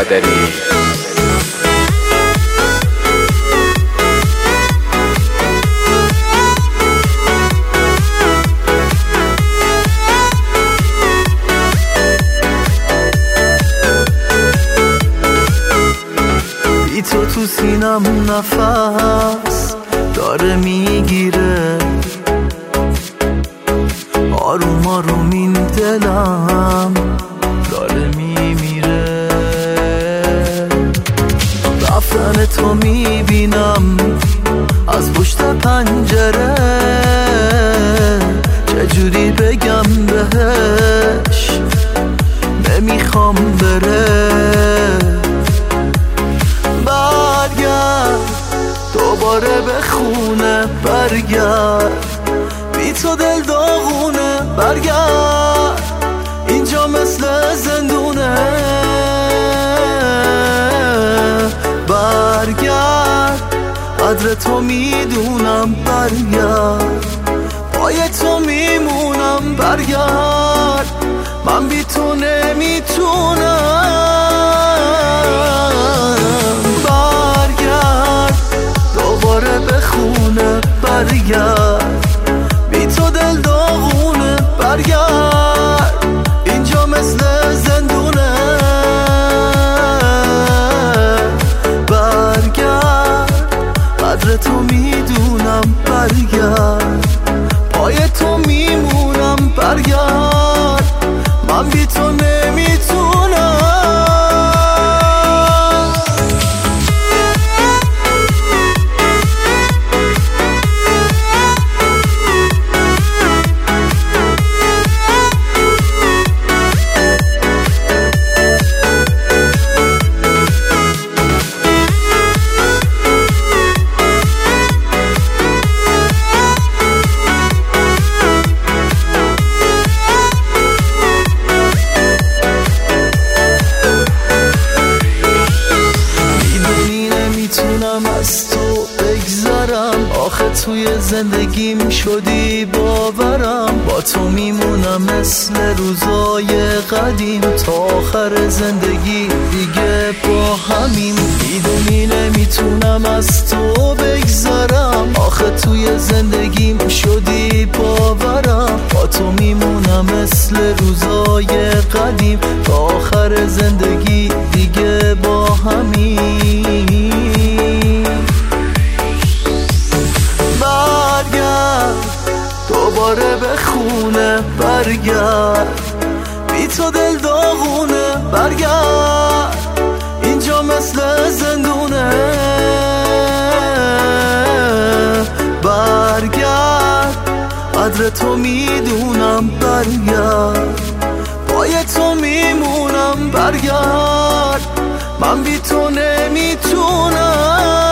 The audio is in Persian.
قادری. بی تو سینم نفس داره میگیره، آروم آروم این دلم داره میمیره. رفتن تو میبینم از پشت پنجره، چجوری بگم بهش نمیخوام بره. برگرد دوباره به خونه، برگرد بی تو دل داغونه، برگرد اینجا مثل زندونه. برگرد قدر تو میدونم، برگرد پای تو میمونم، برگرد من بی تو نمیتونم. برگرد دوباره به خونه، برگرد بی تو دل داغونه، برگرد اینجا مثل زندونه. برگرد قدر تو میدونم، برگرد پای تو میمونم، برگرد من بی تو نمیتونم. از تو بگذرم، آخه توی زندگیم شدی باورم. با تو میمونم مثل روزای قدیم، تا آخر زندگی دیگه با همیم. میدونی نمیتونم از تو بگذرم، آخه توی زندگیم شدی باورم. با تو میمونم مثل روزای قدیم، تا آخر زندگی دیگه با همیم. دوباره به خونه، برگرد بی تو دل داغونه، برگرد اینجا مثل زندونه. برگرد قدر تو میدونم، برگرد پای تو میمونم، برگرد من بی تو نمیتونم.